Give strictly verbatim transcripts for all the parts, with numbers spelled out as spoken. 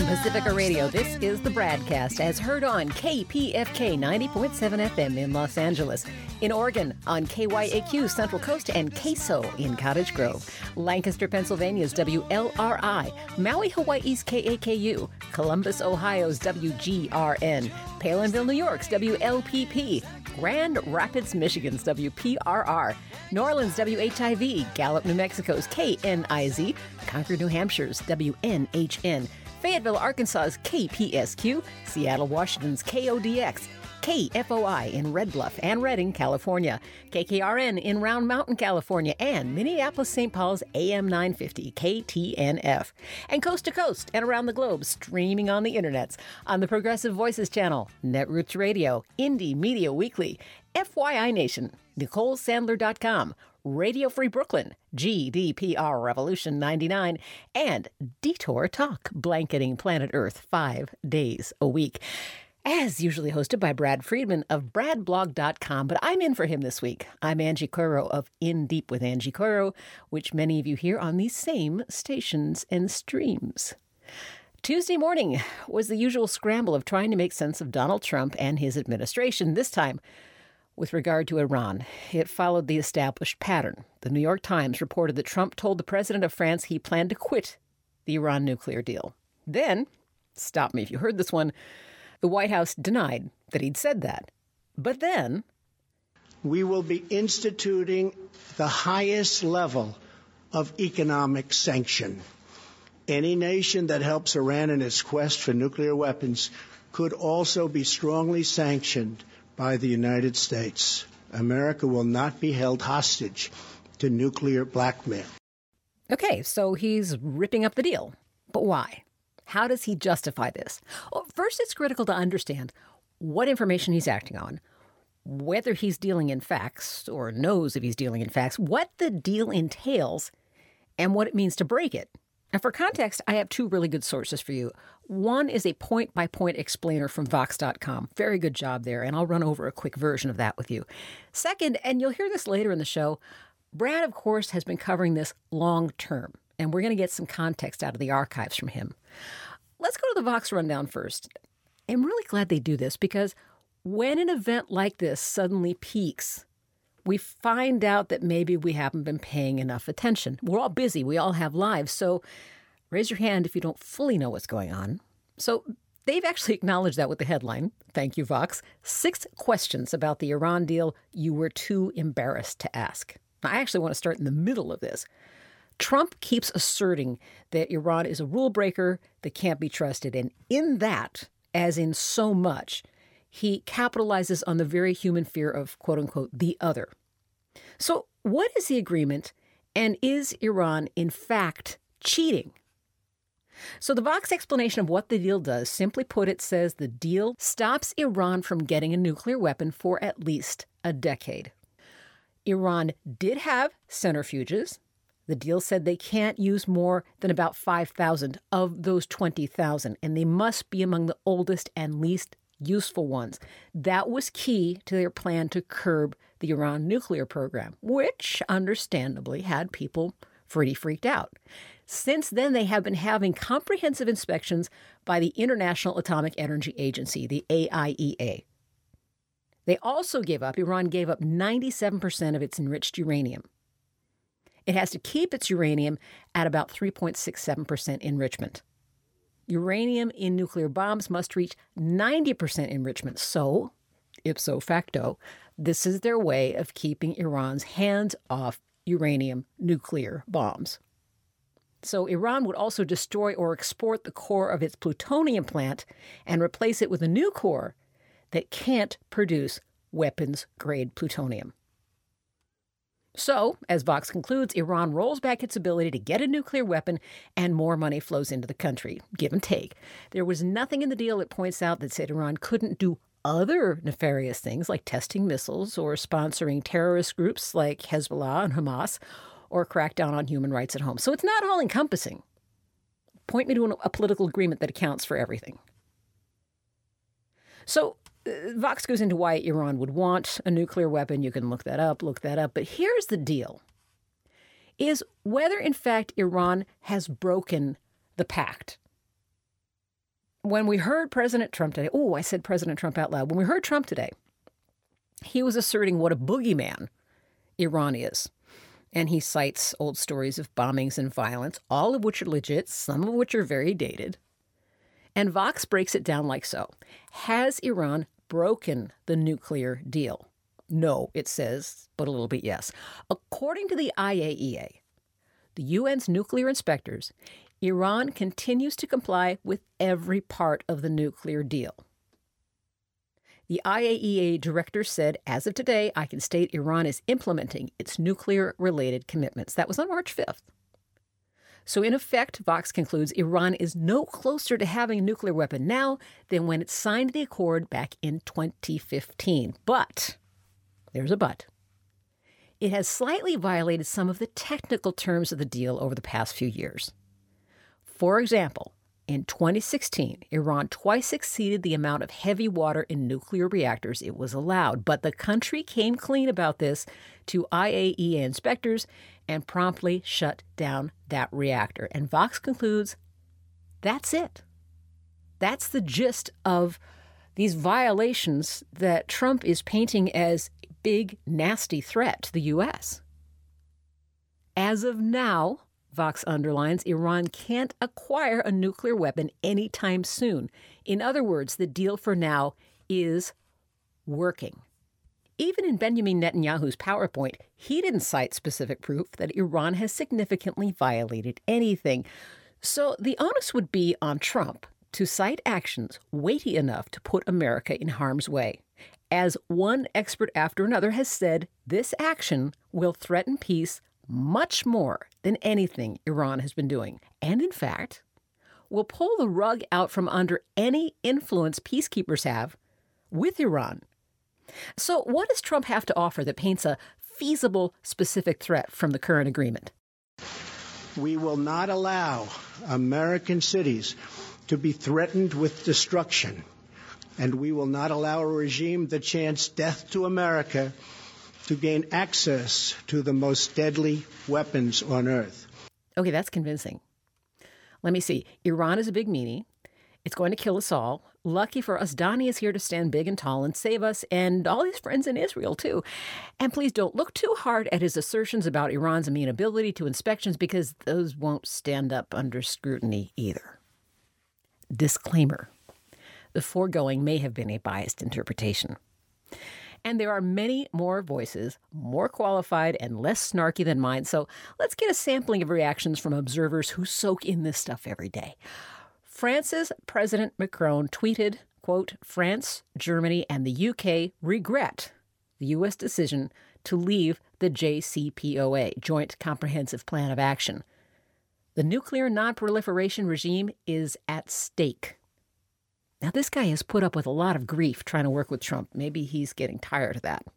Pacifica Radio, this is the Bradcast, as heard on K P F K ninety point seven F M in Los Angeles, in Oregon on K Y A Q Central Coast and K S O in Cottage Grove, Lancaster, Pennsylvania's W L R I, Maui, Hawaii's K A K U, Columbus, Ohio's W G R N, Palinville, New York's W L P P, Grand Rapids, Michigan's W P R R, New Orleans, W H I V, Gallup, New Mexico's K N I Z, Concord, New Hampshire's W N H N, Fayetteville, Arkansas's K P S Q, Seattle, Washington's K O D X, K F O I in Red Bluff and Redding, California, K K R N in Round Mountain, California, and Minneapolis, Saint Paul's A M nine fifty, K T N F. And coast to coast and around the globe, streaming on the internets, on the Progressive Voices channel, Netroots Radio, Indie Media Weekly, F Y I Nation, Nicole Sandler dot com, Radio Free Brooklyn, G D P R Revolution ninety-nine, and Detour Talk, blanketing planet Earth five days a week. As usually hosted by Brad Friedman of brad blog dot com, but I'm in for him this week. I'm Angie Coiro of In Deep with Angie Coiro, which many of you hear on these same stations and streams. Tuesday morning was the usual scramble of trying to make sense of Donald Trump and his administration, this time with regard to Iran. It followed the established pattern. The New York Times reported that Trump told the president of France he planned to quit the Iran nuclear deal. Then, stop me if you heard this one, the White House denied that he'd said that. But then, we will be instituting the highest level of economic sanction. Any nation that helps Iran in its quest for nuclear weapons could also be strongly sanctioned by the United States. America will not be held hostage to nuclear blackmail. Okay, so he's ripping up the deal. But why? How does he justify this? Well, first, it's critical to understand what information he's acting on, whether he's dealing in facts or knows if he's dealing in facts, what the deal entails, and what it means to break it. And for context, I have two really good sources for you. One is a point-by-point explainer from Vox dot com. Very good job there, and I'll run over a quick version of that with you. Second, and you'll hear this later in the show, Brad, of course, has been covering this long-term, and we're going to get some context out of the archives from him. Let's go to the Vox rundown first. I'm really glad they do this because when an event like this suddenly peaks, we find out that maybe we haven't been paying enough attention. We're all busy. We all have lives. So raise your hand if you don't fully know what's going on. So they've actually acknowledged that with the headline. Thank you, Vox. Six questions about the Iran deal you were too embarrassed to ask. Now, I actually want to start in the middle of this. Trump keeps asserting that Iran is a rule breaker that can't be trusted. And in that, as in so much, he capitalizes on the very human fear of, quote unquote, the other. So what is the agreement, and is Iran, in fact, cheating? So the Vox explanation of what the deal does, simply put, it says the deal stops Iran from getting a nuclear weapon for at least a decade. Iran did have centrifuges. The deal said they can't use more than about five thousand of those twenty thousand, and they must be among the oldest and least useful ones. That was key to their plan to curb the Iran nuclear program, which understandably had people pretty freaked out. Since then, they have been having comprehensive inspections by the International Atomic Energy Agency, the A I E A. They also gave up, Iran gave up ninety-seven percent of its enriched uranium. It has to keep its uranium at about three point six seven percent enrichment. Uranium in nuclear bombs must reach ninety percent enrichment. So, ipso facto, this is their way of keeping Iran's hands off uranium nuclear bombs. So Iran would also destroy or export the core of its plutonium plant and replace it with a new core that can't produce weapons-grade plutonium. So, as Vox concludes, Iran rolls back its ability to get a nuclear weapon and more money flows into the country. Give and take. There was nothing in the deal that points out that said Iran couldn't do other nefarious things like testing missiles or sponsoring terrorist groups like Hezbollah and Hamas or crack down on human rights at home. So it's not all-encompassing. Point me to an, a political agreement that accounts for everything. So Vox goes into why Iran would want a nuclear weapon. You can look that up, look that up. But here's the deal, is whether, in fact, Iran has broken the pact. when we heard President Trump today, oh, I said President Trump out loud. When we heard Trump today, he was asserting what a boogeyman Iran is. And he cites old stories of bombings and violence, all of which are legit, some of which are very dated. And Vox breaks it down like so. Has Iran broken the nuclear deal? No, it says, but a little bit yes. According to the I A E A, the U N's nuclear inspectors, Iran continues to comply with every part of the nuclear deal. The I A E A director said, as of today, I can state Iran is implementing its nuclear-related commitments. That was on March fifth. So in effect, Vox concludes Iran is no closer to having a nuclear weapon now than when it signed the accord back in twenty fifteen. But, there's a but, it has slightly violated some of the technical terms of the deal over the past few years. For example, in twenty sixteen, Iran twice exceeded the amount of heavy water in nuclear reactors it was allowed, but the country came clean about this to I A E A inspectors and promptly shut down that reactor. And Vox concludes, that's it. That's the gist of these violations that Trump is painting as a big, nasty threat to the U S. As of now, Vox underlines, Iran can't acquire a nuclear weapon anytime soon. In other words, the deal for now is working. Even in Benjamin Netanyahu's PowerPoint, he didn't cite specific proof that Iran has significantly violated anything. So the onus would be on Trump to cite actions weighty enough to put America in harm's way. As one expert after another has said, this action will threaten peace much more than anything Iran has been doing. And in fact, will pull the rug out from under any influence peacekeepers have with Iran. So what does Trump have to offer that paints a feasible, specific threat from the current agreement? We will not allow American cities to be threatened with destruction, and we will not allow a regime that chants death to America to gain access to the most deadly weapons on earth. Okay, that's convincing. Let me see. Iran is a big meanie. It's going to kill us all. Lucky for us, Donnie is here to stand big and tall and save us and all his friends in Israel, too. And please don't look too hard at his assertions about Iran's amenability to inspections because those won't stand up under scrutiny either. Disclaimer. The foregoing may have been a biased interpretation. And there are many more voices, more qualified and less snarky than mine, so let's get a sampling of reactions from observers who soak in this stuff every day. France's President Macron tweeted, quote, France, Germany, and the U K regret the U S decision to leave the J C P O A, Joint Comprehensive Plan of Action. The nuclear non-proliferation regime is at stake. Now, this guy has put up with a lot of grief trying to work with Trump. Maybe he's getting tired of that.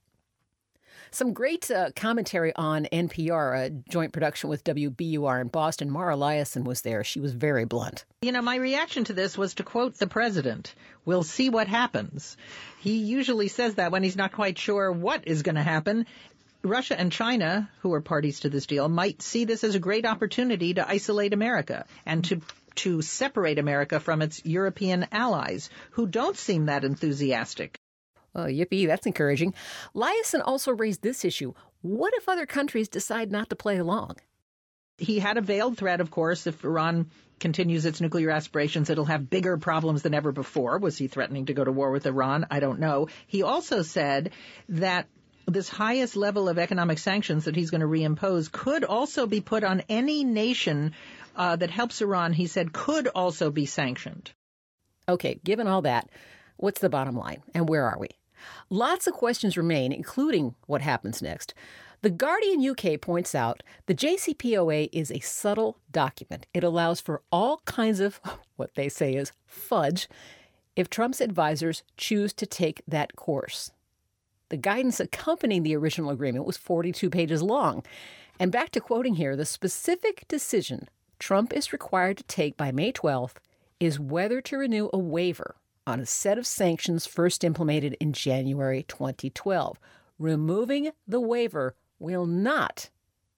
Some great uh, commentary on N P R, a joint production with W B U R in Boston. Mara Liasson was there. She was very blunt. You know, my reaction to this was to quote the president, "We'll see what happens." He usually says that when he's not quite sure what is going to happen. Russia and China, who are parties to this deal, might see this as a great opportunity to isolate America and to to separate America from its European allies, who don't seem that enthusiastic. Oh, yippee, that's encouraging. Liasson also raised this issue. What if other countries decide not to play along? He had a veiled threat, of course, if Iran continues its nuclear aspirations, it'll have bigger problems than ever before. Was he threatening to go to war with Iran? I don't know. He also said that this highest level of economic sanctions that he's going to reimpose could also be put on any nation uh, that helps Iran, he said, could also be sanctioned. Okay, given all that, what's the bottom line and where are we? Lots of questions remain, including what happens next. The Guardian U K points out the J C P O A is a subtle document. It allows for all kinds of, what they say is, fudge if Trump's advisors choose to take that course. The guidance accompanying the original agreement was forty-two pages long. And back to quoting here, the specific decision Trump is required to take by May twelfth is whether to renew a waiver on a set of sanctions first implemented in January twenty twelve. Removing the waiver will not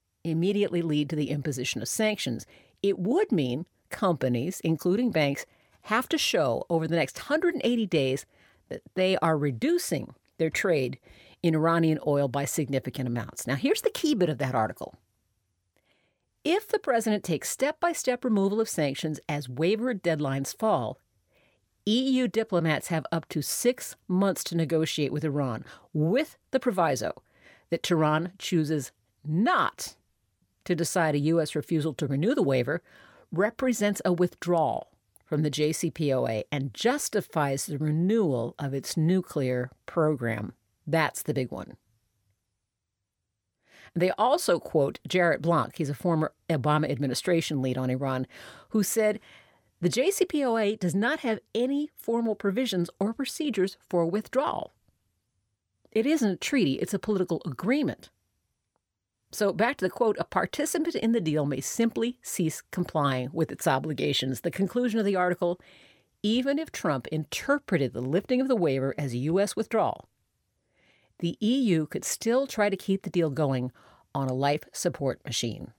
immediately lead to the imposition of sanctions. It would mean companies, including banks, have to show over the next one hundred eighty days that they are reducing their trade in Iranian oil by significant amounts. Now, here's the key bit of that article. If the president takes step-by-step removal of sanctions as waiver deadlines fall, E U diplomats have up to six months to negotiate with Iran, with the proviso that Tehran chooses not to decide a U S refusal to renew the waiver represents a withdrawal from the J C P O A and justifies the renewal of its nuclear program. That's the big one. They also quote Jarrett Blanc, he's a former Obama administration lead on Iran, who said, the J C P O A does not have any formal provisions or procedures for withdrawal. It isn't a treaty, it's a political agreement. So back to the quote, a participant in the deal may simply cease complying with its obligations. The conclusion of the article, even if Trump interpreted the lifting of the waiver as a U S withdrawal, the E U could still try to keep the deal going on a life support machine.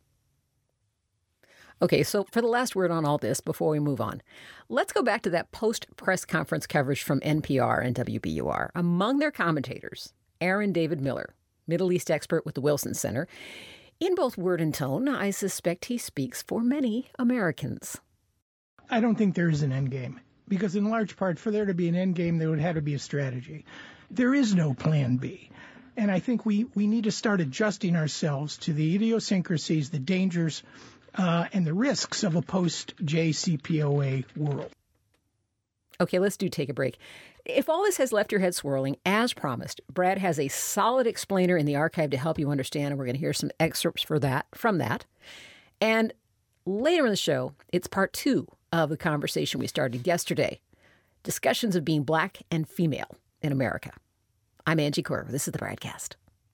Okay, so for the last word on all this before we move on, let's go back to that post-press conference coverage from N P R and W B U R. Among their commentators, Aaron David Miller, Middle East expert with the Wilson Center. In both word and tone, I suspect he speaks for many Americans. I don't think there is an end game, because in large part, for there to be an end game, there would have to be a strategy. There is no plan B. And I think we, we need to start adjusting ourselves to the idiosyncrasies, the dangers, uh, and the risks of a post-J C P O A world. Okay, let's do take a break. If all this has left your head swirling, as promised, Brad has a solid explainer in the archive to help you understand, and we're going to hear some excerpts for that from that. And later in the show, it's part two of the conversation we started yesterday, discussions of being black and female in America. I'm Angie Corver. This is the Bradcast.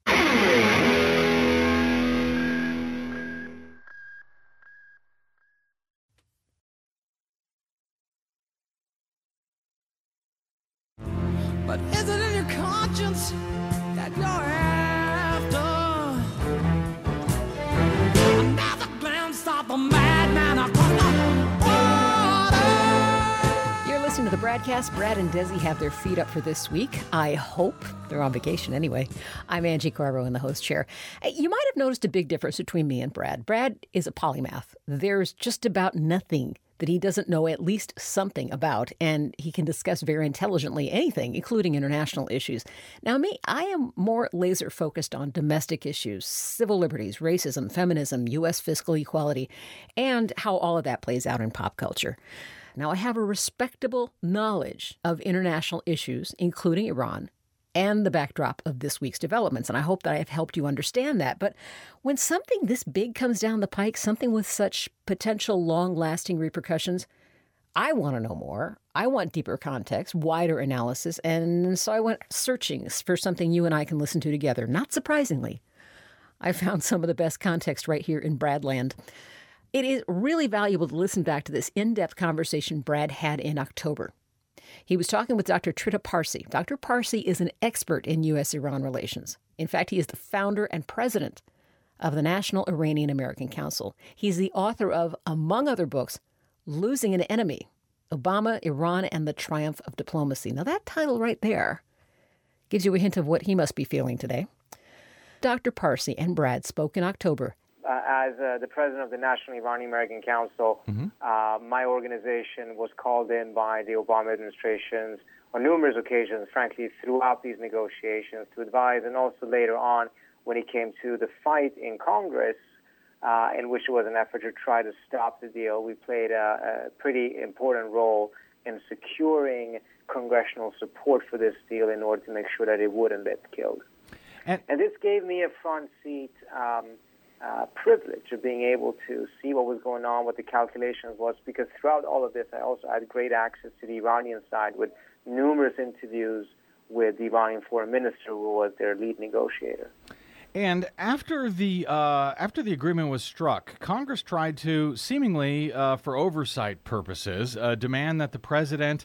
But is it in your conscience that you're after? Another glance of the madman across the water. You're listening to the Bradcast. Brad and Desi have their feet up for this week. I hope they're on vacation anyway. I'm Angie Corvo in the host chair. You might have noticed a big difference between me and Brad. Brad is a polymath. There's just about nothing that he doesn't know at least something about, and he can discuss very intelligently anything, including international issues. Now, me, I am more laser focused on domestic issues, civil liberties, racism, feminism, U S fiscal equality, and how all of that plays out in pop culture. Now, I have a respectable knowledge of international issues, including Iran, and the backdrop of this week's developments. And I hope that I have helped you understand that. But when something this big comes down the pike, something with such potential long-lasting repercussions, I want to know more. I want deeper context, wider analysis. And so I went searching for something you and I can listen to together. Not surprisingly, I found some of the best context right here in Bradland. It is really valuable to listen back to this in-depth conversation Brad had in October. He was talking with Doctor Trita Parsi. Doctor Parsi is an expert in U S Iran relations. In fact, he is the founder and president of the National Iranian American Council. He's the author of, among other books, Losing an Enemy, Obama, Iran, and the Triumph of Diplomacy. Now, that title right there gives you a hint of what he must be feeling today. Doctor Parsi and Brad spoke in October. Uh, as uh, the president of the National Iranian American Council, mm-hmm. uh, my organization was called in by the Obama administrations on numerous occasions, frankly, throughout these negotiations to advise, and also later on when it came to the fight in Congress, uh, in which it was an effort to try to stop the deal. We played a, a pretty important role in securing congressional support for this deal in order to make sure that it wouldn't get killed. And, and this gave me a front seat um, Uh, privilege of being able to see what was going on, what the calculations was, because throughout all of this, I also had great access to the Iranian side with numerous interviews with the Iranian foreign minister, who was their lead negotiator. And after the uh, after the agreement was struck, Congress tried to, seemingly uh, for oversight purposes, uh, demand that the president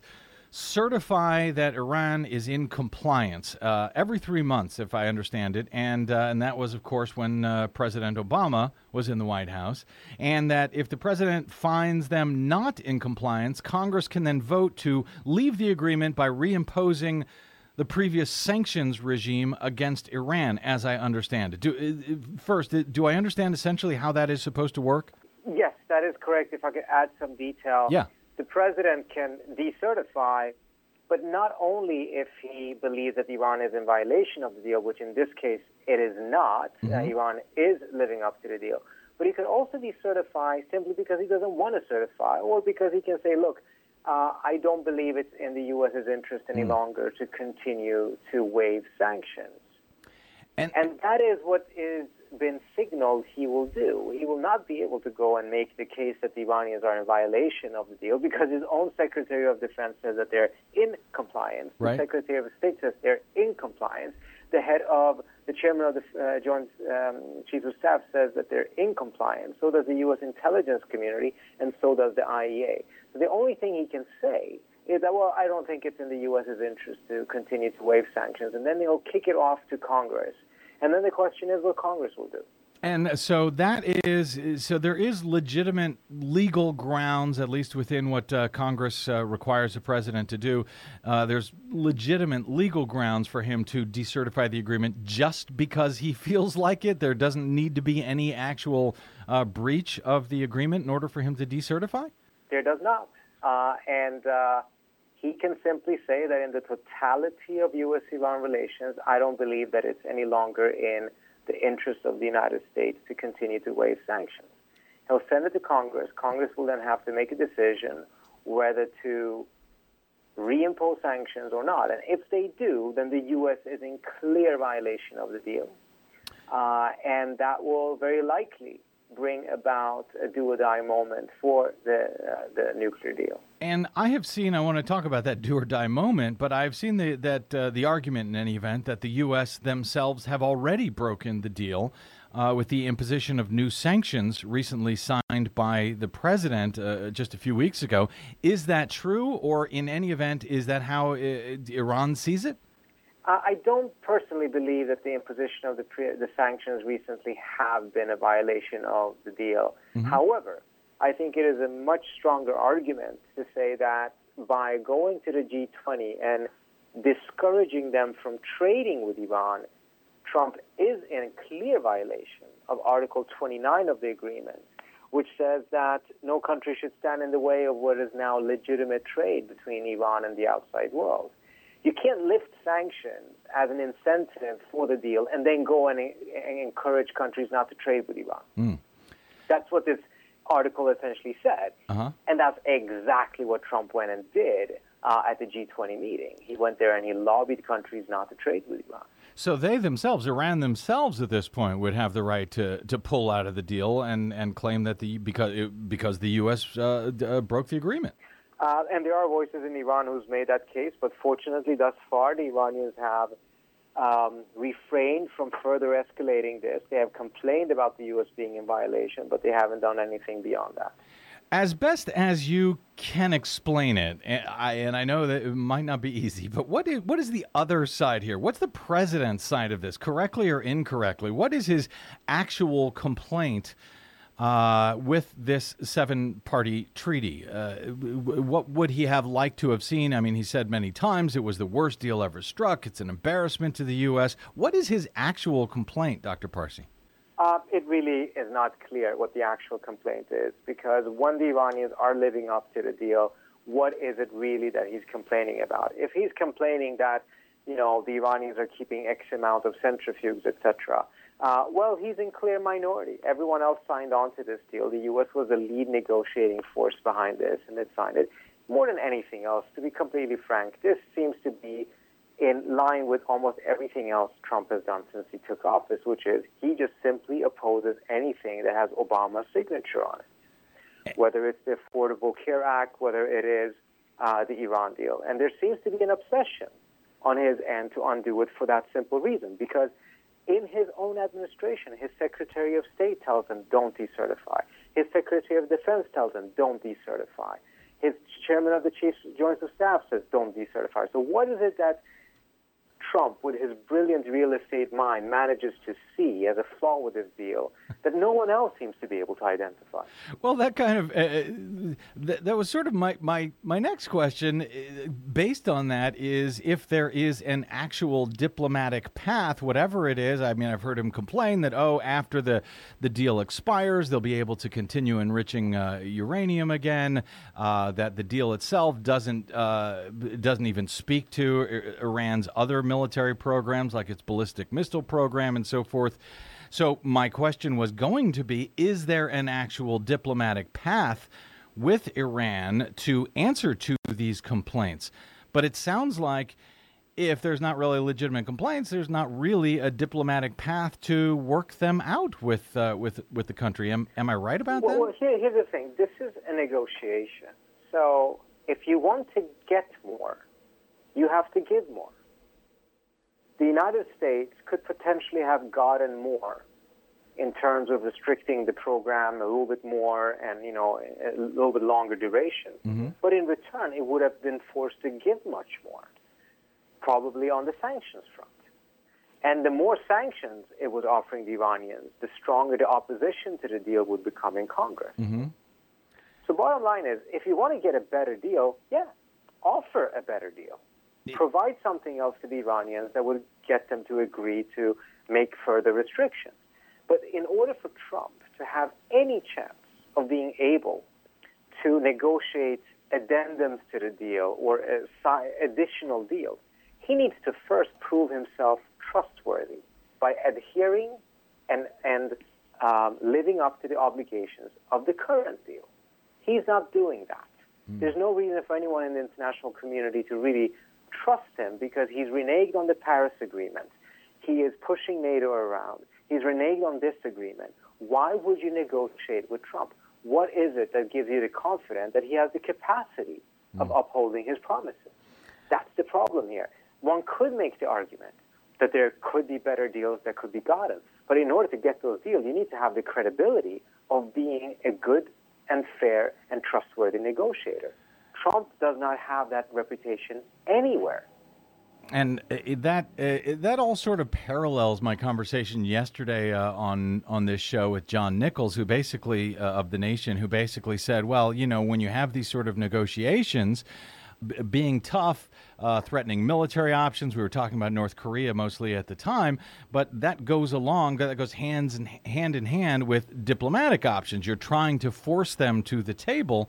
certify that Iran is in compliance uh, every three months, if I understand it. And, uh, and that was, of course, when uh, President Obama was in the White House. And that if the president finds them not in compliance, Congress can then vote to leave the agreement by reimposing the previous sanctions regime against Iran, as I understand it. Do, first, do I understand essentially how that is supposed to work? Yes, that is correct. If I could add some detail. Yeah. The president can decertify, but not only if he believes that Iran is in violation of the deal, which in this case it is not. Mm-hmm. Uh, Iran is living up to the deal. But he could also decertify simply because he doesn't want to certify, or because he can say, look, uh, I don't believe it's in the U S's interest any mm. longer to continue to waive sanctions. And, and that is what is been signaled he will do. He will not be able to go and make the case that the Iranians are in violation of the deal because his own Secretary of Defense says that they're in compliance. Right. The Secretary of State says they're in compliance. The head of the chairman of the uh, Joint um, Chiefs of Staff says that they're in compliance. So does the U S intelligence community, and so does the I E A. So the only thing he can say is that, well, I don't think it's in the U S's interest to continue to waive sanctions, and then he'll kick it off to Congress. And then the question is what Congress will do. And so that is, so there is legitimate legal grounds, at least within what uh, Congress uh, requires the president to do. Uh, there's legitimate legal grounds for him to decertify the agreement just because he feels like it. There doesn't need to be any actual uh, breach of the agreement in order for him to decertify? There does not. Uh, and uh, he can simply say that in the totality of U S Iran relations, I don't believe that it's any longer in the interest of the United States to continue to waive sanctions. He'll send it to Congress. Congress will then have to make a decision whether to reimpose sanctions or not. And if they do, then the U S is in clear violation of the deal. Uh, and that will very likely bring about a do-or-die moment for the uh, the nuclear deal. And I have seen, I want to talk about that do-or-die moment, but I've seen the, that uh, the argument in any event that the U S themselves have already broken the deal uh, with the imposition of new sanctions recently signed by the president uh, just a few weeks ago. Is that true, or in any event, is that how uh, Iran sees it? Uh, I don't personally believe that the imposition of the, pre- the sanctions recently have been a violation of the deal. Mm-hmm. However, I think it is a much stronger argument to say that by going to the G twenty and discouraging them from trading with Iran, Trump is in clear violation of Article twenty-nine of the agreement, which says that no country should stand in the way of what is now legitimate trade between Iran and the outside world. You can't lift sanctions as an incentive for the deal and then go and, and encourage countries not to trade with Iran. Mm. That's what this article essentially said. Uh-huh. And that's exactly what Trump went and did uh, at the G twenty meeting. He went there and he lobbied countries not to trade with Iran. So they themselves, Iran themselves at this point, would have the right to, to pull out of the deal and, and claim that the because because the U S uh, uh, broke the agreement. Uh, and there are voices in Iran who's made that case, but fortunately, thus far, the Iranians have um, refrained from further escalating this. They have complained about the U S being in violation, but they haven't done anything beyond that. As best as you can explain it, and I, and I know that it might not be easy, but what is, what is the other side here? What's the president's side of this, correctly or incorrectly? What is his actual complaint Uh, with this seven-party treaty? Uh, what would he have liked to have seen? I mean, he said many times it was the worst deal ever struck. It's an embarrassment to the U S. What is his actual complaint, Doctor Parsi? Uh, it really is not clear what the actual complaint is, because when the Iranians are living up to the deal, what is it really that he's complaining about? If he's complaining that, you know, the Iranians are keeping X amount of centrifuges, et cetera, Uh, well, he's in clear minority. Everyone else signed on to this deal. The U S was the lead negotiating force behind this, and it signed it. More than anything else, to be completely frank, this seems to be in line with almost everything else Trump has done since he took office, which is he just simply opposes anything that has Obama's signature on it, whether it's the Affordable Care Act, whether it is uh, the Iran deal. And there seems to be an obsession on his end to undo it for that simple reason, because in his own administration, his Secretary of State tells him, don't decertify. His Secretary of Defense tells him, don't decertify. His chairman of the Chief Joint of Staff says don't decertify. So what is it that Trump, with his brilliant real estate mind, manages to see as a flaw with this deal that no one else seems to be able to identify? Well, that kind of uh, th- that was sort of my, my, my next question. Uh, based on that, is if there is an actual diplomatic path, whatever it is. I mean, I've heard him complain that oh, after the the deal expires, they'll be able to continue enriching uh, uranium again. Uh, that the deal itself doesn't uh, doesn't even speak to Iran's other military programs, like its ballistic missile program and so forth. So my question was going to be, is there an actual diplomatic path with Iran to answer to these complaints? But it sounds like if there's not really legitimate complaints, there's not really a diplomatic path to work them out with uh, with with the country. Am, am I right about well, that? Well, here, here's the thing. This is a negotiation. So if you want to get more, you have to give more. The United States could potentially have gotten more in terms of restricting the program a little bit more and, you know, a little bit longer duration. Mm-hmm. But in return, it would have been forced to give much more, probably on the sanctions front. And the more sanctions it was offering the Iranians, the stronger the opposition to the deal would become in Congress. Mm-hmm. So bottom line is, if you want to get a better deal, yeah, offer a better deal. Provide something else to the Iranians that would get them to agree to make further restrictions. But in order for Trump to have any chance of being able to negotiate addendums to the deal or additional deals, he needs to first prove himself trustworthy by adhering and, and um, living up to the obligations of the current deal. He's not doing that. Mm. There's no reason for anyone in the international community to really trust him because he's reneged on the Paris Agreement. He is pushing NATO around. He's reneged on this agreement. Why would you negotiate with Trump? What is it that gives you the confidence that he has the capacity of mm. upholding his promises? That's the problem here. One could make the argument that there could be better deals that could be gotten. But in order to get those deals, you need to have the credibility of being a good and fair and trustworthy negotiator. Trump does not have that reputation anywhere. And uh, that uh, that all sort of parallels my conversation yesterday uh, on on this show with John Nichols, who basically uh, of The Nation, who basically said, well, you know, when you have these sort of negotiations, b- being tough, uh, threatening military options, we were talking about North Korea mostly at the time, but that goes along, that goes hands in, hand in hand with diplomatic options. You're trying to force them to the table.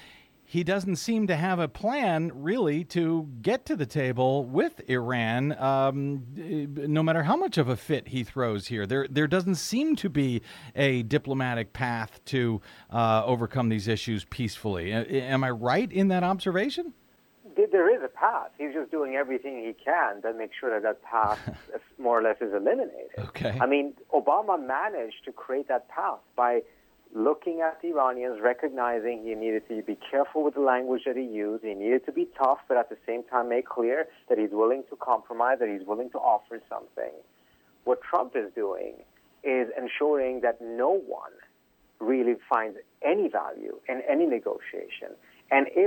He doesn't seem to have a plan, really, to get to the table with Iran, um, no matter how much of a fit he throws here. There there doesn't seem to be a diplomatic path to uh, overcome these issues peacefully. Uh, am I right in that observation? There is a path. He's just doing everything he can to make sure that that path more or less is eliminated. Okay. I mean, Obama managed to create that path by looking at the Iranians, recognizing he needed to be careful with the language that he used. He needed to be tough, but at the same time make clear that he's willing to compromise, that he's willing to offer something. What Trump is doing is ensuring that no one really finds any value in any negotiation. And if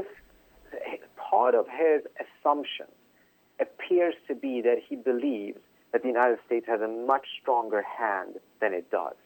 part of his assumption appears to be that he believes that the United States has a much stronger hand than it does,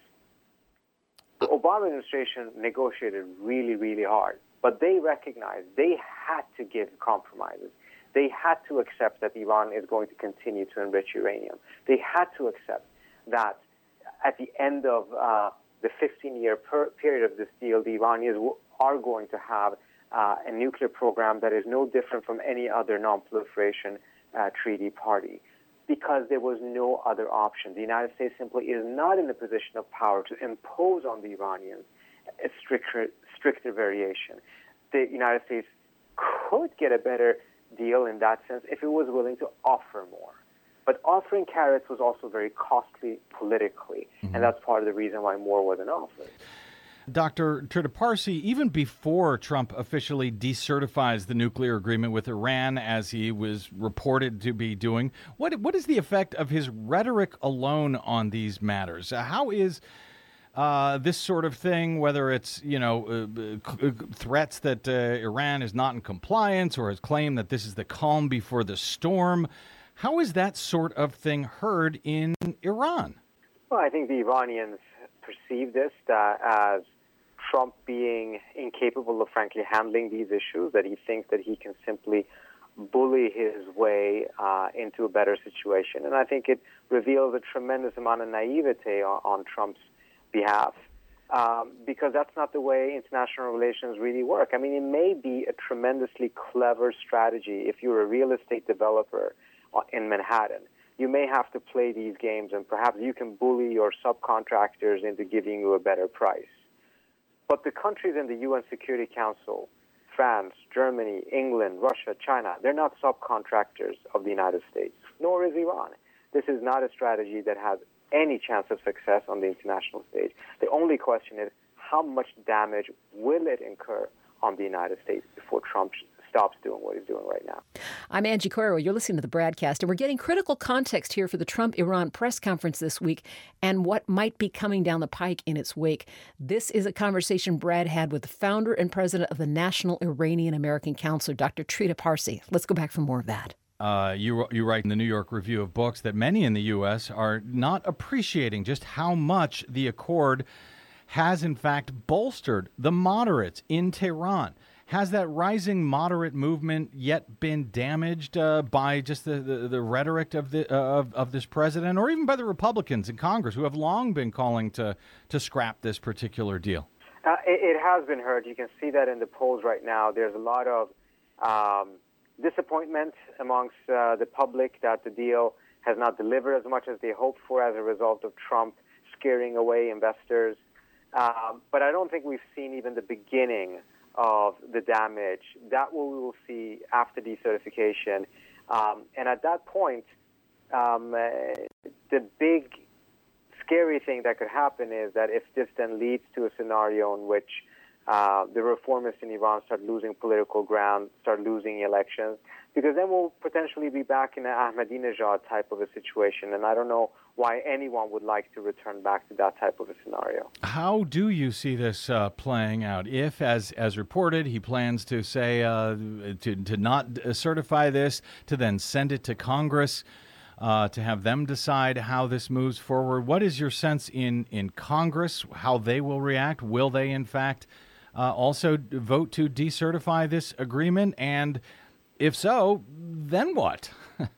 the Obama administration negotiated really, really hard, but they recognized they had to give compromises. They had to accept that Iran is going to continue to enrich uranium. They had to accept that at the end of uh, the fifteen-year per- period of this deal, the Iranians w- are going to have uh, a nuclear program that is no different from any other non-proliferation uh, treaty party, because there was no other option. The United States simply is not in a position of power to impose on the Iranians a stricter, stricter variation. The United States could get a better deal in that sense if it was willing to offer more. But offering carrots was also very costly politically, mm-hmm. and that's part of the reason why more wasn't offered. Doctor Tirtipparsi, even before Trump officially decertifies the nuclear agreement with Iran, as he was reported to be doing, what what is the effect of his rhetoric alone on these matters? Uh, how is uh, this sort of thing, whether it's, you know, uh, uh, threats that uh, Iran is not in compliance or has claimed that this is the calm before the storm. How is that sort of thing heard in Iran? Well, I think the Iranians perceive this uh, as Trump being incapable of, frankly, handling these issues, that he thinks that he can simply bully his way uh, into a better situation. And I think it reveals a tremendous amount of naivete on, on Trump's behalf, um, because that's not the way international relations really work. I mean, it may be a tremendously clever strategy if you're a real estate developer in Manhattan. You may have to play these games, and perhaps you can bully your subcontractors into giving you a better price. But the countries in the U N Security Council, France, Germany, England, Russia, China, they're not subcontractors of the United States, nor is Iran. This is not a strategy that has any chance of success on the international stage. The only question is, how much damage will it incur on the United States before Trump stops doing what he's doing right now? I'm Angie Coiro. You're listening to the Bradcast, and we're getting critical context here for the Trump-Iran press conference this week and what might be coming down the pike in its wake. This is a conversation Brad had with the founder and president of the National Iranian American Council, Doctor Trita Parsi. Let's go back for more of that. Uh, you you write in the New York Review of Books that many in the U S are not appreciating just how much the accord has, in fact, bolstered the moderates in Tehran. Has that rising moderate movement yet been damaged uh, by just the, the, the rhetoric of the uh, of, of this president, or even by the Republicans in Congress, who have long been calling to to scrap this particular deal? Uh, it, it has been heard. You can see that in the polls right now. There's a lot of um, disappointment amongst uh, the public that the deal has not delivered as much as they hoped for as a result of Trump scaring away investors. Um, but I don't think we've seen even the beginning of the damage. That we will see after decertification. Um, and at that point, um, uh, the big scary thing that could happen is that if this then leads to a scenario in which uh, the reformists in Iran start losing political ground, start losing elections, because then we'll potentially be back in an Ahmadinejad type of a situation. And I don't know why anyone would like to return back to that type of a scenario. How do you see this uh, playing out? If, as as reported, he plans to say uh, to to not certify this, to then send it to Congress, uh, to have them decide how this moves forward. What is your sense in in Congress? How they will react? Will they, in fact, uh, also vote to decertify this agreement? And if so, then what?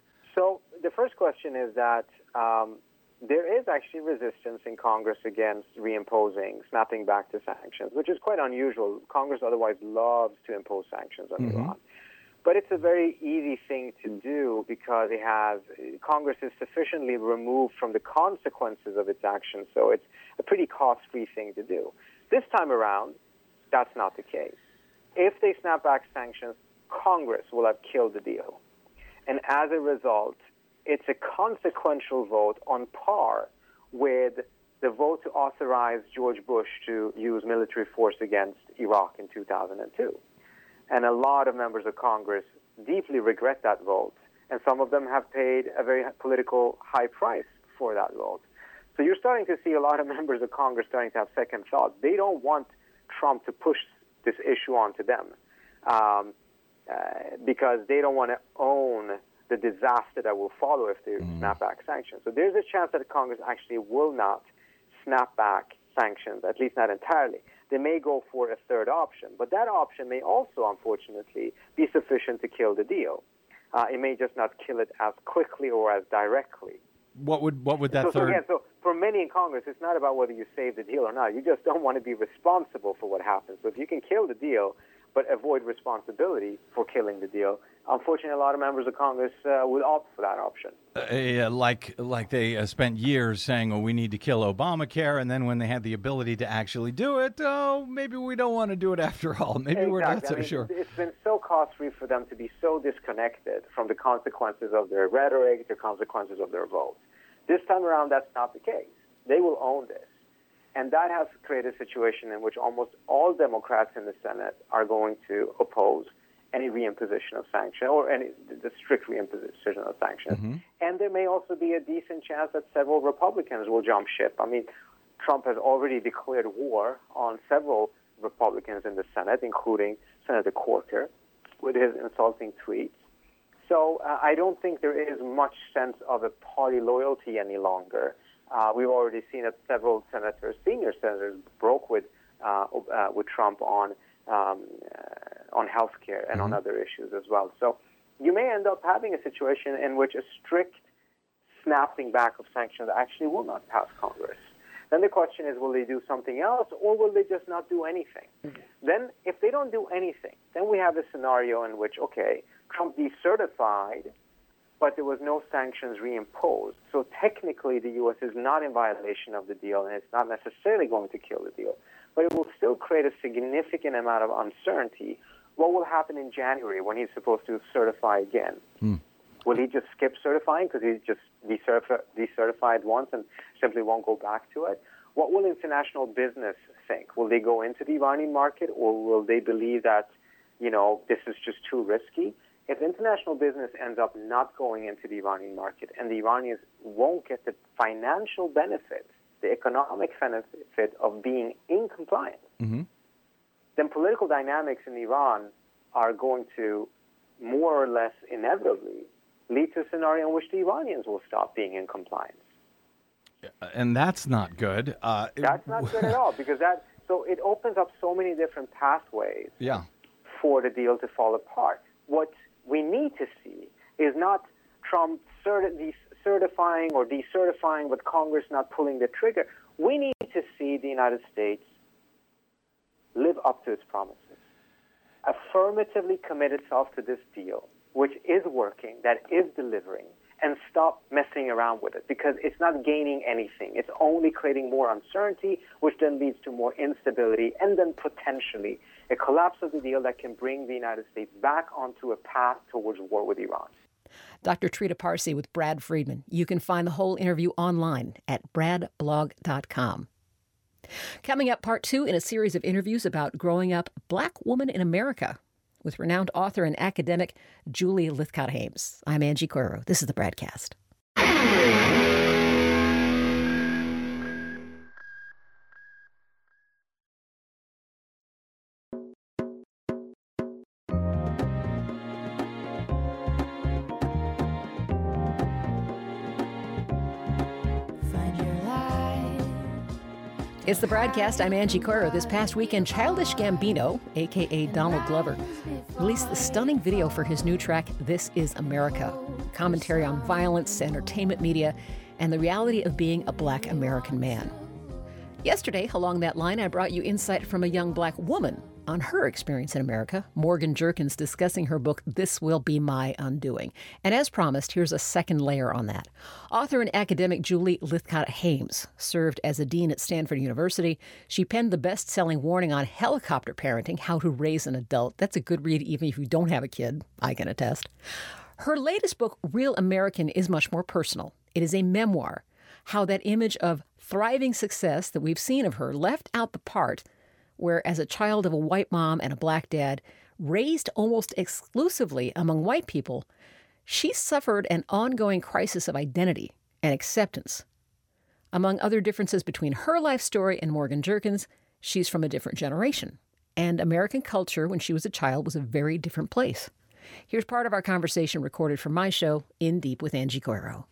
So the first question is that um, there is actually resistance in Congress against reimposing, snapping back to sanctions, which is quite unusual. Congress otherwise loves to impose sanctions on mm-hmm. Iran. But it's a very easy thing to do because it has Congress is sufficiently removed from the consequences of its actions, so it's a pretty costly thing to do. This time around, that's not the case. If they snap back sanctions, Congress will have killed the deal. And as a result, it's a consequential vote on par with the vote to authorize George Bush to use military force against Iraq in two thousand two. And a lot of members of Congress deeply regret that vote, and some of them have paid a very political high price for that vote. So you're starting to see a lot of members of Congress starting to have second thoughts. They don't want Trump to push this issue onto them um, uh, because they don't want to own the disaster that will follow if they mm. snap back sanctions. So there's a chance that Congress actually will not snap back sanctions, at least not entirely. They may go for a third option, but that option may also, unfortunately, be sufficient to kill the deal. Uh, it may just not kill it as quickly or as directly. What would what would that so, third? So again, so for many in Congress, it's not about whether you save the deal or not. You just don't want to be responsible for what happens. So if you can kill the deal, but avoid responsibility for killing the deal, unfortunately, a lot of members of Congress uh, would opt for that option. Uh, yeah, like like they uh, spent years saying, "Oh, we need to kill Obamacare," and then when they had the ability to actually do it, oh, maybe we don't want to do it after all. Maybe exactly. we're not so I mean, sure. It's been so costly for them to be so disconnected from the consequences of their rhetoric, the consequences of their vote. This time around, that's not the case. They will own this. And that has created a situation in which almost all Democrats in the Senate are going to oppose any reimposition of sanctions or any the strict reimposition of sanctions. Mm-hmm. And there may also be a decent chance that several Republicans will jump ship. I mean, Trump has already declared war on several Republicans in the Senate, including Senator Corker, with his insulting tweets. So uh, I don't think there is much sense of a party loyalty any longer. Uh, we've already seen that several senators, senior senators, broke with uh, uh, with Trump on um, uh, on health care and mm-hmm. on other issues as well. So you may end up having a situation in which a strict snapping back of sanctions actually will not pass Congress. Then the question is, will they do something else, or will they just not do anything? Mm-hmm. Then, if they don't do anything, then we have a scenario in which, okay, Trump decertified, but there was no sanctions reimposed. So technically, the U S is not in violation of the deal, and it's not necessarily going to kill the deal. But it will still create a significant amount of uncertainty. What will happen in January when he's supposed to certify again? Mm. Will he just skip certifying because he's just decertif- decertified once and simply won't go back to it? What will international business think? Will they go into the Iranian market, or will they believe that, you know, this is just too risky? If international business ends up not going into the Iranian market and the Iranians won't get the financial benefit, the economic benefit of being in compliance, mm-hmm. then political dynamics in Iran are going to more or less inevitably lead to a scenario in which the Iranians will stop being in compliance. And that's not good. Uh, that's not good at all, because that so it opens up so many different pathways yeah. for the deal to fall apart. What we need to see is not Trump certi- certifying or decertifying, but Congress not pulling the trigger. We need to see the United States live up to its promises, affirmatively commit itself to this deal, which is working, that is delivering, and stop messing around with it, because it's not gaining anything. It's only creating more uncertainty, which then leads to more instability, and then potentially a collapse of the deal that can bring the United States back onto a path towards war with Iran. Doctor Trita Parsi with Brad Friedman. You can find the whole interview online at brad blog dot com. Coming up, part two in a series of interviews about growing up Black woman in America with renowned author and academic Julie Lythcott-Haims. I'm Angie Coiro. This is the Bradcast. It's the Bradcast. I'm Angie Coiro. This past weekend, Childish Gambino, a k a. Donald Glover, released the stunning video for his new track, This Is America, commentary on violence, entertainment media, and the reality of being a Black American man. Yesterday, along that line, I brought you insight from a young Black woman on her experience in America, Morgan Jerkins discussing her book, This Will Be My Undoing. And as promised, here's a second layer on that. Author and academic Julie Lythcott-Haims served as a dean at Stanford University. She penned the best-selling warning on helicopter parenting, How to Raise an Adult. That's a good read even if you don't have a kid, I can attest. Her latest book, Real American, is much more personal. It is a memoir, how that image of thriving success that we've seen of her left out the part where, as a child of a white mom and a Black dad, raised almost exclusively among white people, she suffered an ongoing crisis of identity and acceptance. Among other differences between her life story and Morgan Jerkins, she's from a different generation, and American culture when she was a child was a very different place. Here's part of our conversation recorded from my show, In Deep with Angie Coiro.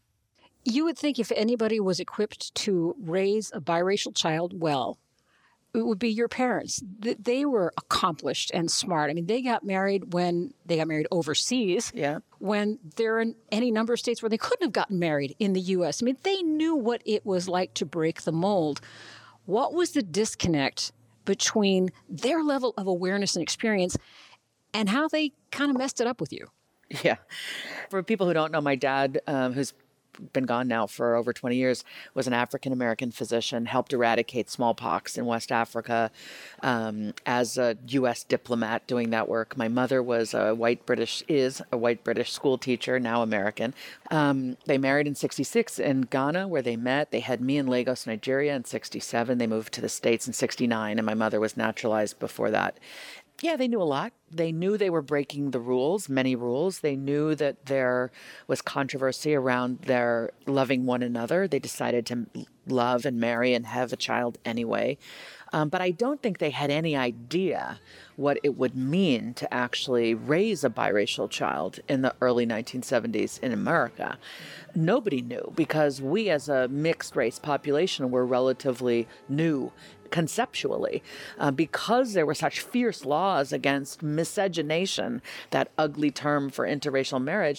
You would think if anybody was equipped to raise a biracial child well, it would be your parents. They were accomplished and smart. I mean, they got married when they got married overseas. Yeah. When there are any number of states where they couldn't have gotten married in the U S. I mean, they knew what it was like to break the mold. What was the disconnect between their level of awareness and experience and how they kind of messed it up with you? Yeah. For people who don't know, my dad, um, who's been gone now for over twenty years, was an African-American physician, helped eradicate smallpox in West Africa um, as a U S diplomat doing that work. My mother was a white British, is a white British school teacher, now American. Um, they married in sixty-six in Ghana, where they met. They had me in Lagos, Nigeria in sixty-seven. They moved to the States in sixty-nine, and my mother was naturalized before that. Yeah, they knew a lot. they knew they were breaking the rules, many rules. They knew that there was controversy around their loving one another. They decided to love and marry and have a child anyway. Um, but I don't think they had any idea what it would mean to actually raise a biracial child in the early nineteen seventies in America. Nobody knew, because we as a mixed race population were relatively new conceptually, uh, because there were such fierce laws against miscegenation, that ugly term for interracial marriage.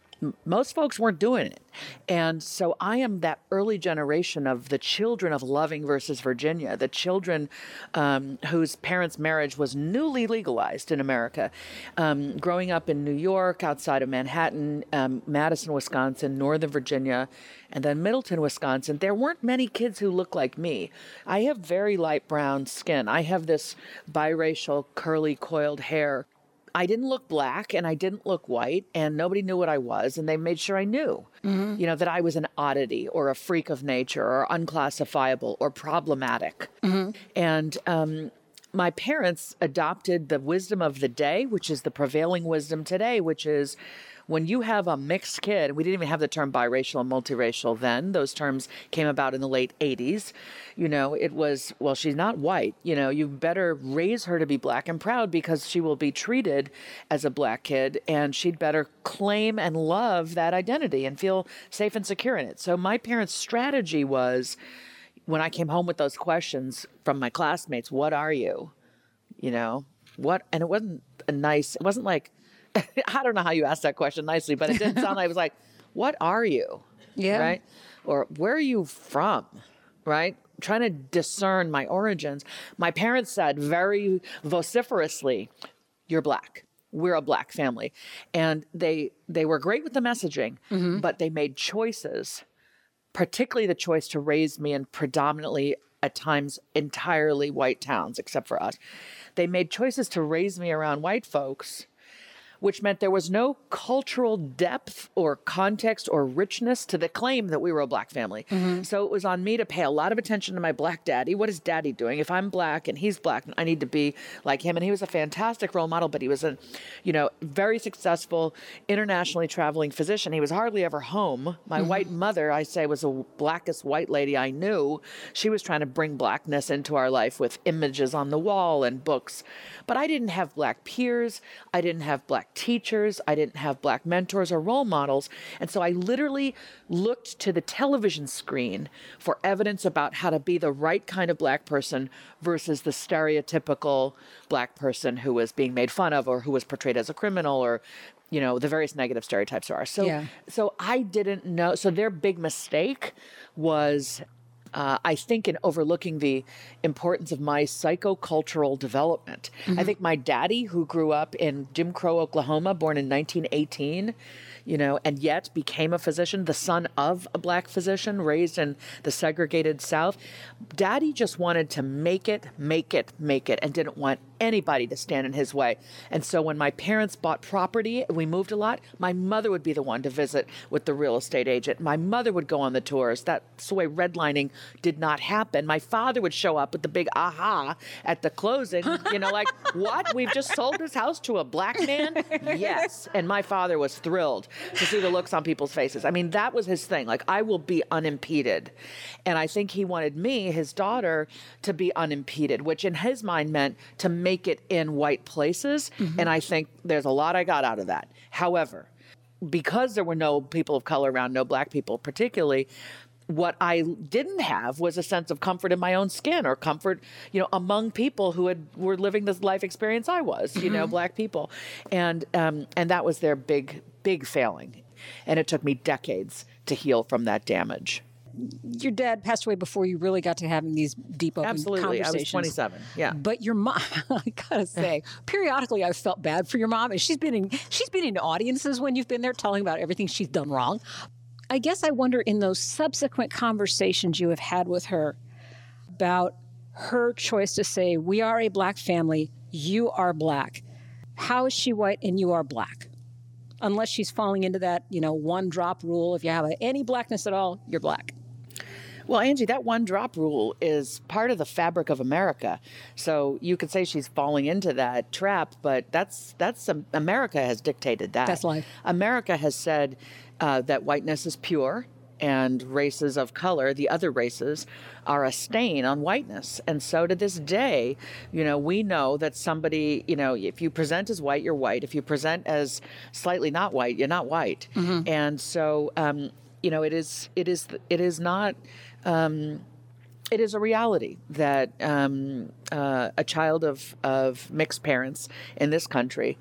Most folks weren't doing it. And so I am that early generation of the children of Loving versus Virginia, the children um, whose parents' marriage was newly legalized in America. Um, growing up in New York, outside of Manhattan, um, Madison, Wisconsin, Northern Virginia, and then Middleton, Wisconsin, there weren't many kids who looked like me. I have very light brown skin. I have this biracial, curly, coiled hair. I didn't look black and I didn't look white, and nobody knew what I was, and they made sure I knew, mm-hmm. you know, that I was an oddity or a freak of nature or unclassifiable or problematic. Mm-hmm. And um, my parents adopted the wisdom of the day, which is the prevailing wisdom today, which is when you have a mixed kid, we didn't even have the term biracial and multiracial then. Those terms came about in the late eighties. You know, it was, well, she's not white. You know, you better raise her to be black and proud, because she will be treated as a black kid, and she'd better claim and love that identity and feel safe and secure in it. So my parents' strategy was, when I came home with those questions from my classmates, what are you? You know, what? And it wasn't a nice, it wasn't like, I don't know how you asked that question nicely, but it didn't sound like, it was like, what are you? Yeah. Right? Or where are you from? Right? Trying to discern my origins. My parents said very vociferously, you're black. We're a black family. And they they were great with the messaging, mm-hmm. but they made choices, particularly the choice to raise me in predominantly, at times, entirely white towns, except for us. They made choices to raise me around white folks, which meant there was no cultural depth or context or richness to the claim that we were a black family. Mm-hmm. So it was on me to pay a lot of attention to my black daddy. What is daddy doing? If I'm black and he's black, I need to be like him. And he was a fantastic role model, but he was a, you know, very successful, internationally traveling physician. He was hardly ever home. My mm-hmm. white mother, I say, was the blackest white lady I knew. She was trying to bring blackness into our life with images on the wall and books. But I didn't have black peers. I didn't have black teachers. I didn't have black mentors or role models. And so I literally looked to the television screen for evidence about how to be the right kind of black person versus the stereotypical black person who was being made fun of or who was portrayed as a criminal, or, you know, the various negative stereotypes there are. So, yeah. so I didn't know. So their big mistake was, Uh, I think, in overlooking the importance of my psychocultural development. Mm-hmm. I think my daddy, who grew up in Jim Crow, Oklahoma, born in nineteen eighteen, you know, and yet became a physician, the son of a black physician raised in the segregated South. Daddy just wanted to make it, make it, make it, and didn't want anybody to stand in his way. And so when my parents bought property, we moved a lot, my mother would be the one to visit with the real estate agent. My mother would go on the tours. That's the way redlining did not happen. My father would show up with the big aha at the closing, you know, like, what? We've just sold his house to a black man? Yes. And my father was thrilled to see the looks on people's faces. I mean, that was his thing. Like, I will be unimpeded. And I think he wanted me, his daughter, to be unimpeded, which in his mind meant to make it in white places. Mm-hmm. And I think there's a lot I got out of that. However, because there were no people of color around, no black people particularly, what I didn't have was a sense of comfort in my own skin, or comfort, you know, among people who had were living this life experience I was, you mm-hmm. know, black people. And um, and that was their big, big failing. And it took me decades to heal from that damage. Your dad passed away before you really got to having these deep open Absolutely. conversations. I was twenty-seven. Yeah. But your mom, I gotta say, periodically I've felt bad for your mom. And she's been in she's been in audiences when you've been there telling about everything she's done wrong. I guess I wonder, in those subsequent conversations you have had with her about her choice to say, we are a black family, you are black. How is she white and you are black? Unless she's falling into that, you know, one drop rule. If you have any blackness at all, you're black. Well, Angie, that one drop rule is part of the fabric of America. So you could say she's falling into that trap, but that's that's um, America has dictated that. That's life. America has said uh, that whiteness is pure, and races of color, the other races, are a stain on whiteness. And so to this day, you know, we know that somebody, you know, if you present as white, you're white. If you present as slightly not white, you're not white. Mm-hmm. And so, um, you know, it is, it is, it is not, um, it is a reality that um, uh, a child of, of mixed parents in this country,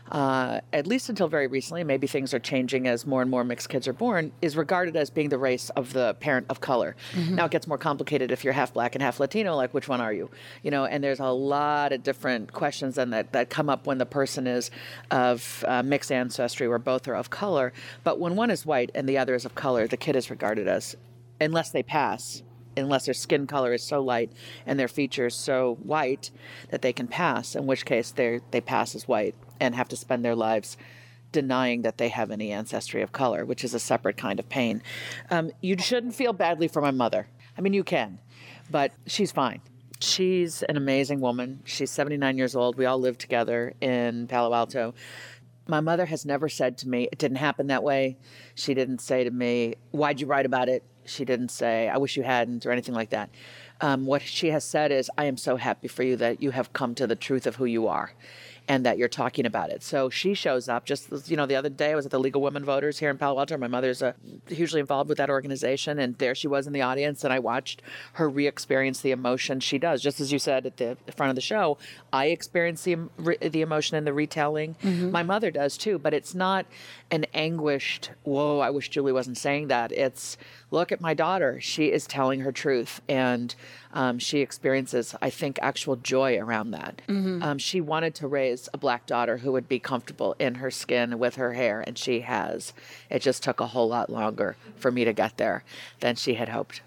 Uh, at least until very recently, maybe things are changing as more and more mixed kids are born, is regarded as being the race of the parent of color. Mm-hmm. Now it gets more complicated if you're half black and half Latino, like which one are you? You know, and there's a lot of different questions then that, that come up when the person is of uh, mixed ancestry where both are of color. But when one is white and the other is of color, the kid is regarded as, unless they pass, unless their skin color is so light and their features so white that they can pass, in which case they they pass as white and have to spend their lives denying that they have any ancestry of color, which is a separate kind of pain. Um, you shouldn't feel badly for my mother. I mean, you can, but she's fine. She's an amazing woman. She's seventy-nine years old. We all live together in Palo Alto. My mother has never said to me, it didn't happen that way. She didn't say to me, why'd you write about it? She didn't say, I wish you hadn't, or anything like that. Um, what she has said is, I am so happy for you that you have come to the truth of who you are and that you're talking about it. So she shows up. Just, you know, the other day I was at the League of Women Voters here in Palo Alto. My mother's uh, hugely involved with that organization, and there she was in the audience, and I watched her re-experience the emotion she does. Just as you said at the front of the show, I experience the, the emotion in the retelling. Mm-hmm. My mother does too, but it's not an anguished, whoa, I wish Julie wasn't saying that. It's, look at my daughter. She is telling her truth, and um, she experiences, I think, actual joy around that. Mm-hmm. Um, she wanted to raise a black daughter who would be comfortable in her skin with her hair, and she has. It just took a whole lot longer for me to get there than she had hoped.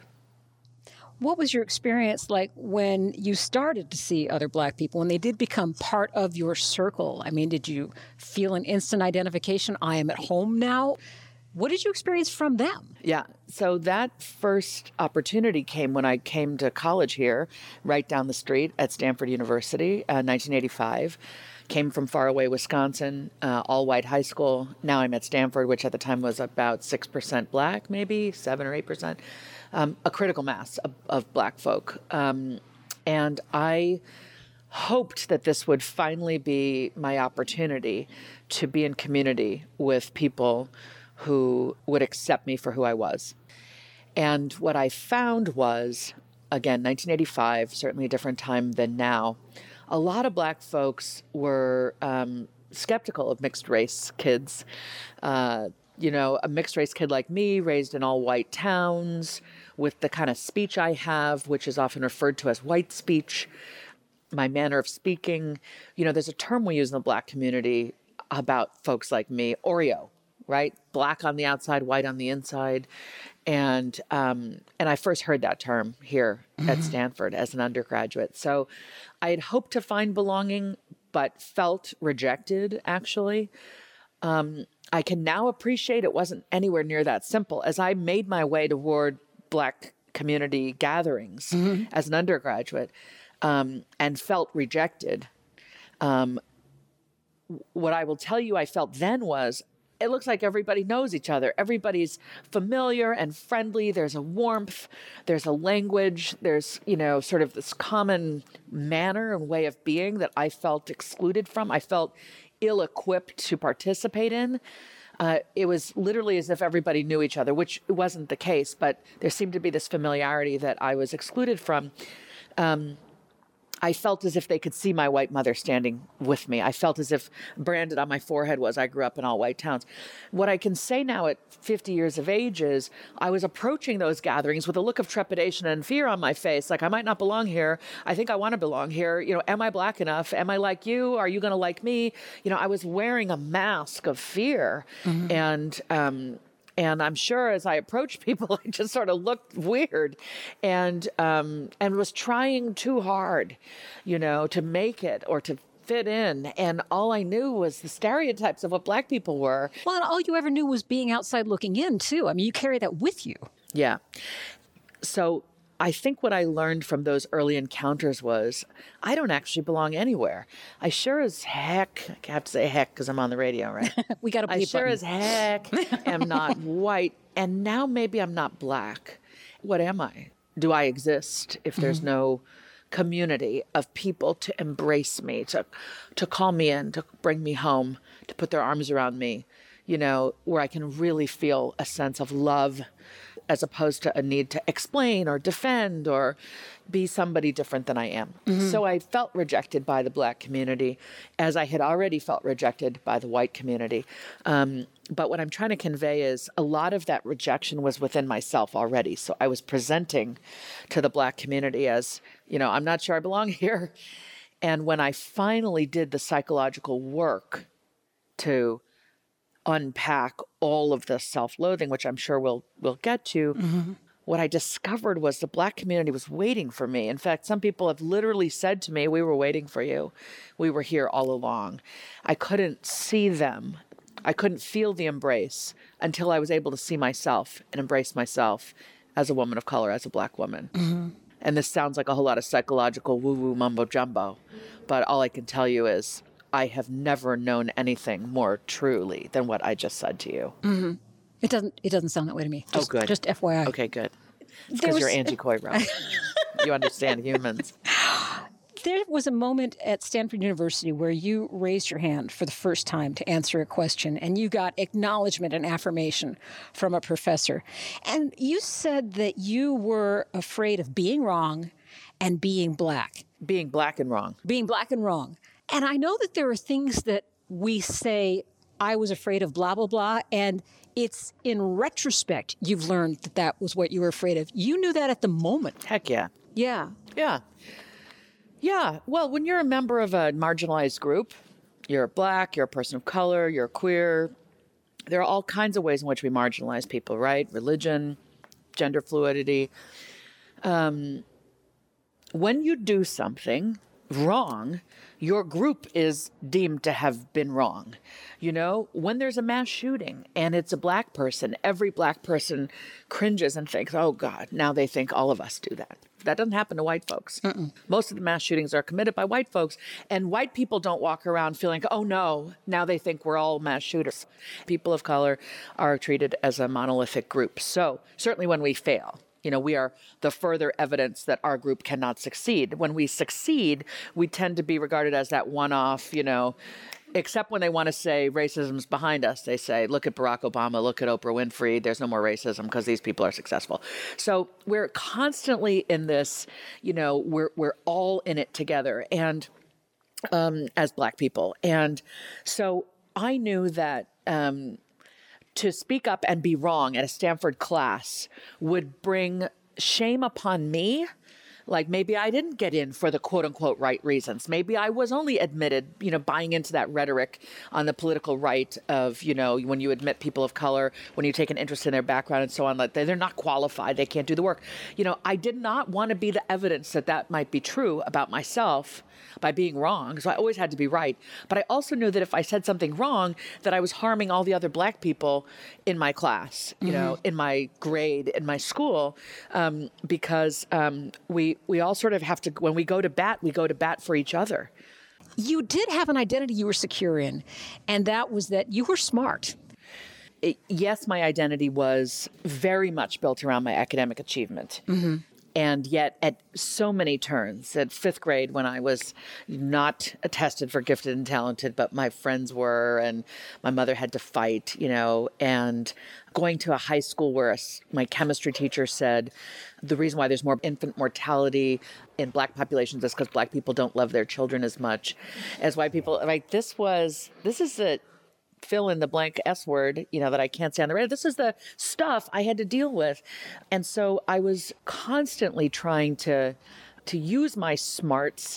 What was your experience like when you started to see other black people, when they did become part of your circle? I mean, did you feel an instant identification? I am at home now. What did you experience from them? Yeah. So that first opportunity came when I came to college here, right down the street at Stanford University, uh, nineteen eighty-five. Came from faraway Wisconsin, uh, all-white high school. Now I'm at Stanford, which at the time was about six percent black, maybe seven or eight percent. Um, a critical mass of, of black folk. Um, and I hoped that this would finally be my opportunity to be in community with people who would accept me for who I was. And what I found was, again, nineteen eighty-five, certainly a different time than now, a lot of black folks were um, skeptical of mixed race kids. Uh, you know, a mixed race kid like me, raised in all white towns, with the kind of speech I have, which is often referred to as white speech, my manner of speaking. You know, there's a term we use in the black community about folks like me, Oreo, right? Black on the outside, white on the inside. And um, and I first heard that term here mm-hmm. at Stanford as an undergraduate. So I had hoped to find belonging, but felt rejected, actually. Um, I can now appreciate it wasn't anywhere near that simple. As I made my way toward black community gatherings mm-hmm. as an undergraduate um, and felt rejected, um, what I will tell you I felt then was, it looks like everybody knows each other. Everybody's familiar and friendly. There's a warmth. There's a language. There's, you know, sort of this common manner and way of being that I felt excluded from. I felt ill-equipped to participate in. Uh, it was literally as if everybody knew each other, which wasn't the case, but there seemed to be this familiarity that I was excluded from. Um, I felt as if they could see my white mother standing with me. I felt as if branded on my forehead was I grew up in all white towns. What I can say now at fifty years of age is I was approaching those gatherings with a look of trepidation and fear on my face. Like, I might not belong here. I think I want to belong here. You know, am I black enough? Am I like you? Are you going to like me? You know, I was wearing a mask of fear. Mm-hmm. And, um, And I'm sure as I approached people, I just sort of looked weird and um, and was trying too hard, you know, to make it or to fit in. And all I knew was the stereotypes of what black people were. Well, and all you ever knew was being outside looking in, too. I mean, you carry that with you. Yeah. so I think what I learned from those early encounters was I don't actually belong anywhere. I sure as heck, I have to say heck because I'm on the radio, right? We got a I bleep sure button. as heck am not white. And now maybe I'm not black. What am I? Do I exist if there's Mm-hmm. no community of people to embrace me, to to call me in, to bring me home, to put their arms around me, you know, where I can really feel a sense of love as opposed to a need to explain or defend or be somebody different than I am. Mm-hmm. So I felt rejected by the Black community as I had already felt rejected by the white community. Um, but what I'm trying to convey is a lot of that rejection was within myself already. So I was presenting to the Black community as, you know, I'm not sure I belong here. And when I finally did the psychological work to unpack all of the self-loathing, which I'm sure we'll we'll get to, Mm-hmm. what I discovered was the Black community was waiting for me. In fact, some people have literally said to me, we were waiting for you. We were here all along. I couldn't see them. I couldn't feel the embrace until I was able to see myself and embrace myself as a woman of color, as a Black woman. Mm-hmm. And this sounds like a whole lot of psychological woo-woo mumbo-jumbo, but all I can tell you is I have never known anything more truly than what I just said to you. Mm-hmm. It doesn't. It doesn't sound that way to me. Just, oh, good. Just F Y I. Okay, good. It's There because you're was- Angie Coiro. You understand humans. There was a moment at Stanford University where you raised your hand for the first time to answer a question, and you got acknowledgement and affirmation from a professor. And you said that you were afraid of being wrong and being Black. Being Black and wrong. Being Black and wrong. And I know that there are things that we say, I was afraid of blah, blah, blah, and it's in retrospect you've learned that that was what you were afraid of. You knew that at the moment. Heck yeah. Yeah. Yeah. Yeah. Well, when you're a member of a marginalized group, you're Black, you're a person of color, you're queer, there are all kinds of ways in which we marginalize people, right? Religion, gender fluidity. Um, when you do something wrong, your group is deemed to have been wrong. You know, when there's a mass shooting and it's a Black person, every Black person cringes and thinks, oh God, now they think all of us do that. That doesn't happen to white folks. Mm-mm. Most of the mass shootings are committed by white folks, and white people don't walk around feeling, oh no, now they think we're all mass shooters. People of color are treated as a monolithic group. So certainly when we fail, you know, we are the further evidence that our group cannot succeed. When we succeed, we tend to be regarded as that one-off, you know, except when they want to say racism's behind us. They say, look at Barack Obama, look at Oprah Winfrey. There's no more racism because these people are successful. So we're constantly in this, you know, we're we're all in it together, and um, as Black people. And so I knew that um, to speak up and be wrong at a Stanford class would bring shame upon me. Like maybe I didn't get in for the quote unquote right reasons. Maybe I was only admitted, you know, buying into that rhetoric on the political right of, you know, when you admit people of color, when you take an interest in their background and so on, like they're not qualified, they can't do the work. You know, I did not want to be the evidence that that might be true about myself by being wrong. So I always had to be right. But I also knew that if I said something wrong, that I was harming all the other Black people in my class, you mm-hmm. know, in my grade, in my school, um, because um, we we all sort of have to, when we go to bat, we go to bat for each other. You did have an identity you were secure in, and that was that you were smart. It, yes, my identity was very much built around my academic achievement. Mm-hmm. And yet at so many turns, at fifth grade when I was not tested for gifted and talented, but my friends were, and my mother had to fight, you know, and going to a high school where a, my chemistry teacher said the reason why there's more infant mortality in Black populations is because Black people don't love their children as much as white people. Like this was, this is a fill in the blank S word, you know, that I can't say on the radio. This is the stuff I had to deal with. And so I was constantly trying to to use my smarts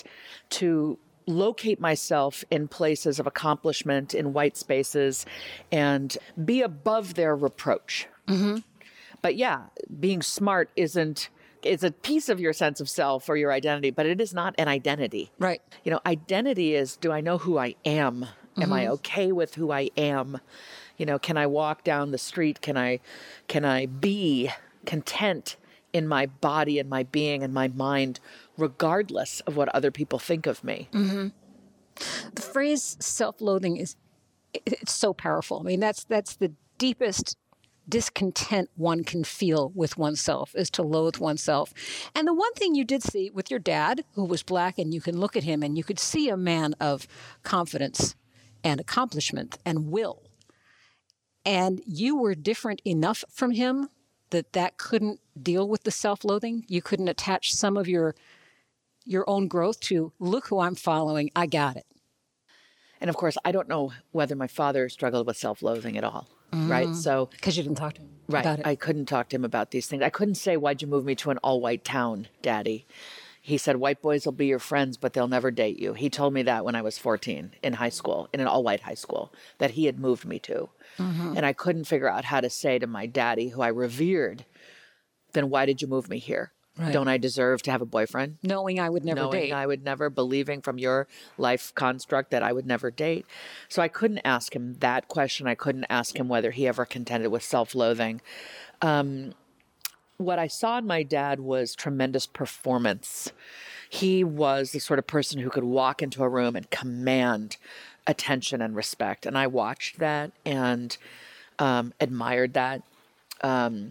to locate myself in places of accomplishment in white spaces and be above their reproach. Mm-hmm. But yeah, being smart isn't it's a piece of your sense of self or your identity, but it is not an identity. Right. You know, identity is, do I know who I am? Am mm-hmm. I okay with who I am? You know, can I walk down the street? Can I, can I be content in my body and my being and my mind, regardless of what other people think of me. Mm-hmm. The phrase self-loathing is it's so powerful. I mean, that's that's the deepest discontent one can feel with oneself, is to loathe oneself. And the one thing you did see with your dad, who was Black, and you can look at him and you could see a man of confidence and accomplishment and will. And you were different enough from him that that couldn't deal with the self-loathing. You couldn't attach some of your your own growth to, look who I'm following, I got it. And of course, I don't know whether my father struggled with self-loathing at all. Mm. Right. So, because you didn't talk to him right. about it. I couldn't talk to him about these things. I couldn't say, why'd you move me to an all white town, Daddy? He said, white boys will be your friends, but they'll never date you. He told me that when I was fourteen in high school, in an all white high school, that he had moved me to. Mm-hmm. And I couldn't figure out how to say to my daddy, who I revered, then why did you move me here? Right. Don't I deserve to have a boyfriend? Knowing I would never Knowing date. I would never, believing from your life construct that I would never date. So I couldn't ask him that question. I couldn't ask him whether he ever contended with self-loathing. Um, what I saw in my dad was tremendous performance. He was the sort of person who could walk into a room and command attention and respect. And I watched that and um, admired that. Um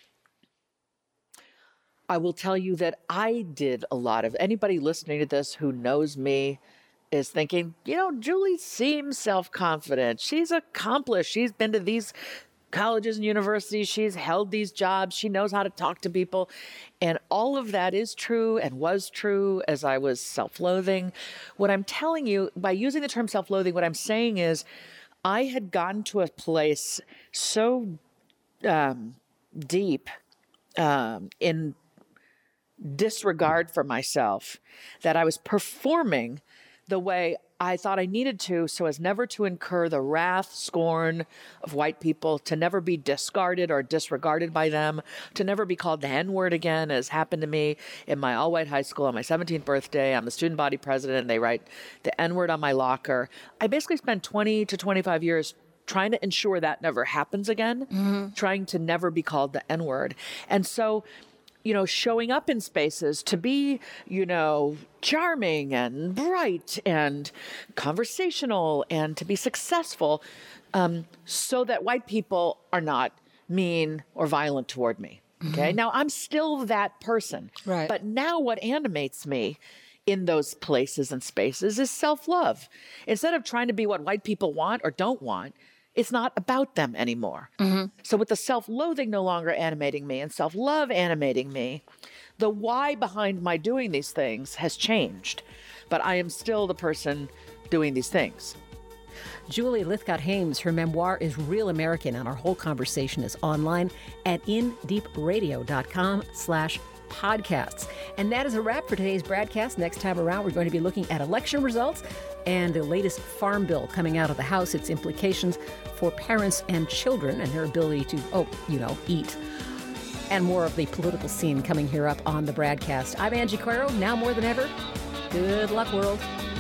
I will tell you that I did a lot of, anybody listening to this who knows me is thinking, you know, Julie seems self-confident. She's accomplished. She's been to these colleges and universities. She's held these jobs. She knows how to talk to people. And all of that is true and was true as I was self-loathing. What I'm telling you, by using the term self-loathing, what I'm saying is I had gotten to a place so um, deep um, in disregard for myself that I was performing the way I thought I needed to so as never to incur the wrath, scorn of white people, to never be discarded or disregarded by them, to never be called the N-word again, as happened to me in my all-white high school on my seventeenth birthday. I'm the student body president, and they write the N-word on my locker. I basically spent twenty to twenty-five years trying to ensure that never happens again, mm-hmm. trying to never be called the N-word. And so, you know, showing up in spaces to be, you know, charming and bright and conversational and to be successful um, so that white people are not mean or violent toward me. Okay. Mm-hmm. Now I'm still that person. Right. But now what animates me in those places and spaces is self-love. Instead of trying to be what white people want or don't want, it's not about them anymore. Mm-hmm. So with the self-loathing no longer animating me and self-love animating me, the why behind my doing these things has changed. But I am still the person doing these things. Julie Lythcott-Haims, her memoir is Real American, and our whole conversation is online at indeepradio.com slash podcasts. And that is a wrap for today's broadcast. Next time around, we're going to be looking at election results and the latest farm bill coming out of the House, its implications for parents and children and their ability to, oh, you know, eat. And more of the political scene coming here up on the broadcast. I'm Angie Coiro. Now more than ever, good luck, world.